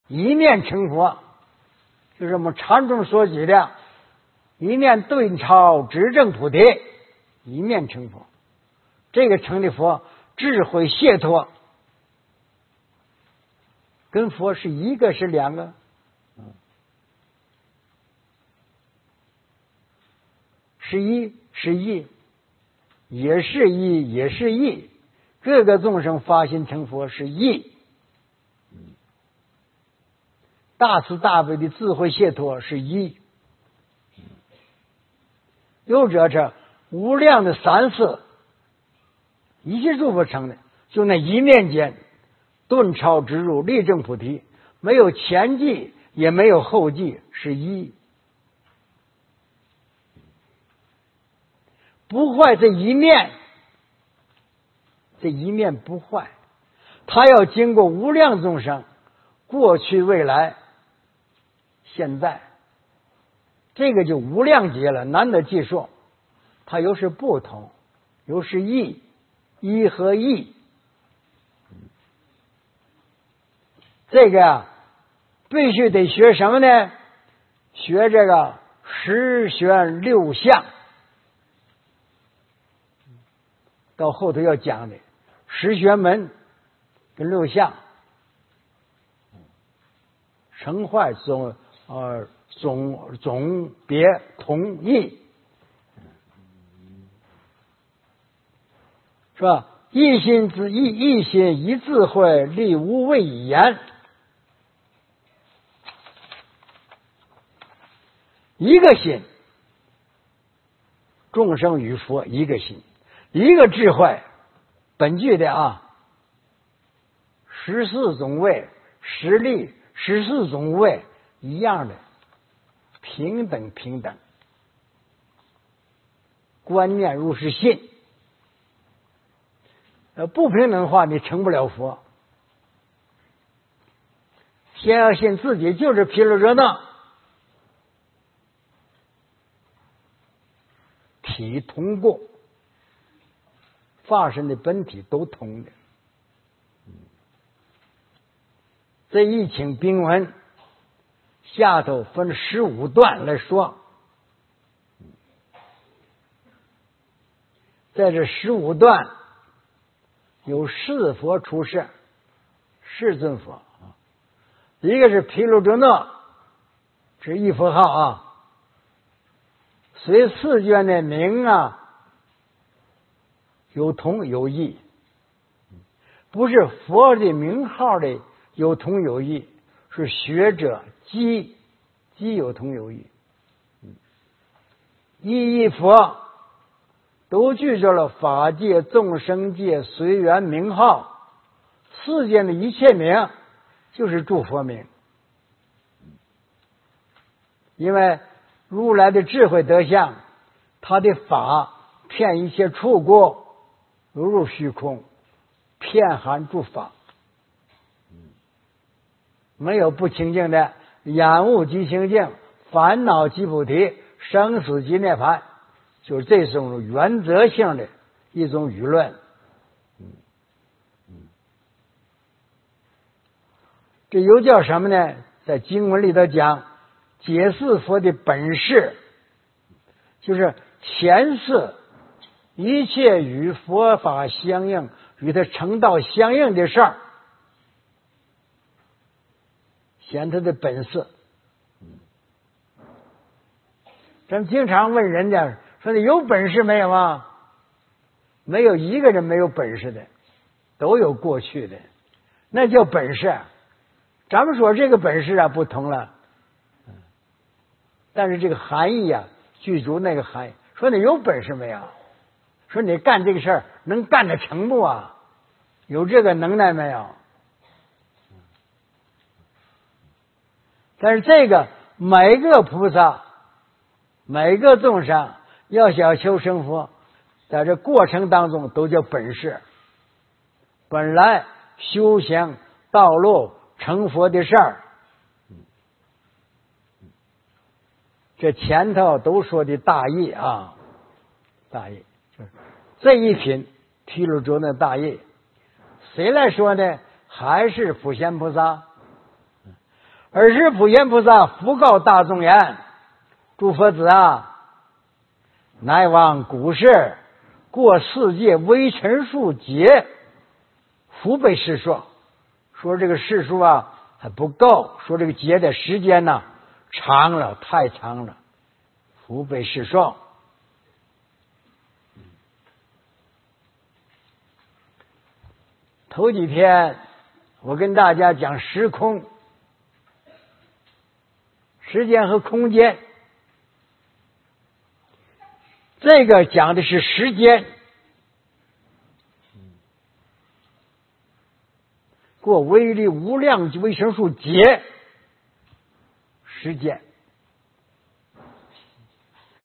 一念成佛，就是我们禅中所举的一念顿超执正菩提，一念成佛。这个成的佛，智慧解脱，跟佛是一个是两个？是一是一，也是一也是一，各个众生发心成佛是一。大慈大悲的智慧解脱是一。又者这无量的三世一切诸佛成的，就那一念间顿超直入立正菩提，没有前际也没有后际，是一。不坏这一念，这一念不坏，它要经过无量众生，过去未来现在，这个就无量劫了，难得计数。它又是不同，又是异，一和异。这个啊，必须得学什么呢？学这个十玄六相。到后头要讲的十玄门跟六相，成坏总别同异，是吧？一心之一心一智慧，立无畏以言。一个心，众生与佛一个心。一个智慧，本句的啊，14种位，实力14种位一样的，平等平等，观念如是信。不平等的话，你成不了佛。先要信自己就是毗卢遮那，体同过。法身的本体都通的。这一请宾文下头分15段来说，在这15段有4佛出世，世尊佛，一个是毗卢遮那，这一佛号啊，随4卷的名啊。有同有异，不是佛的名号的有同有异，是学者机有同有异。一佛都具着了法界、众生界、随缘名号，世间的一切名就是诸佛名。因为如来的智慧德相，他的法骗一切处国。如入虚空，遍含诸法，没有不清净的，眼悟即清净，烦恼即菩提，生死即涅槃，就是这种原则性的一种舆论。这又叫什么呢？在经文里头讲，解释佛的本事，就是前世。一切与佛法相应，与他成道相应的事儿，显他的本事。咱们经常问人家说：“你有本事没有啊？”没有一个人没有本事的，都有过去的，那叫本事。咱们说这个本事啊不同了，但是这个含义啊，具足那个含义。说你有本事没有？说你干这个事儿能干得成不啊？有这个能耐没有？但是这个每个菩萨、每个众生要想求成佛，在这过程当中都叫本事。本来修行道路成佛的事儿，这前头都说的大义啊，大义就是这一品毗卢遮那大义，谁来说呢？还是普贤菩萨。 尔时普贤菩萨复告大众言：诸佛子啊，乃往古世过世界微尘数劫，复被世说。说这个世数啊还不够，说这个劫的时间呢长了，太长了，复被世说。头几天我跟大家讲时空，时间和空间，这个讲的是时间。过微粒无量微生数劫，时间。